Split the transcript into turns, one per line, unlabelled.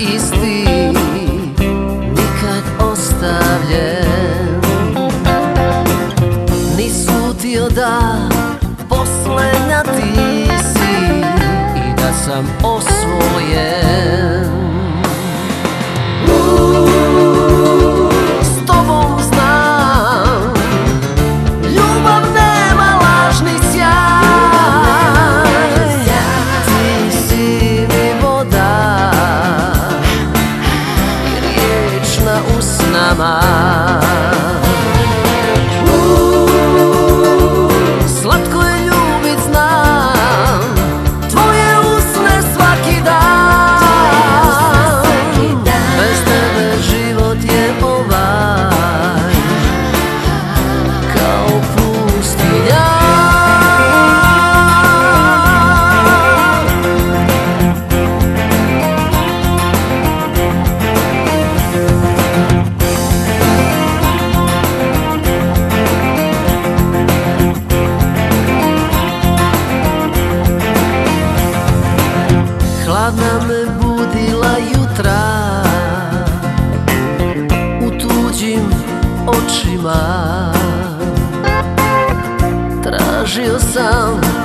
isti, nikad ostavljen. Ni slutio da poslednja ti si i da sam osvojen. S tobom znam, ljubav nema lažni sjaj. Ti si mi voda i riječ na usnama. Slatko je ljubit, znam, tvoje usne svaki dan. Bez tebe život je ovaj, kao pustinja. Hladna me budila jutra u tuđim očima. Tražio sam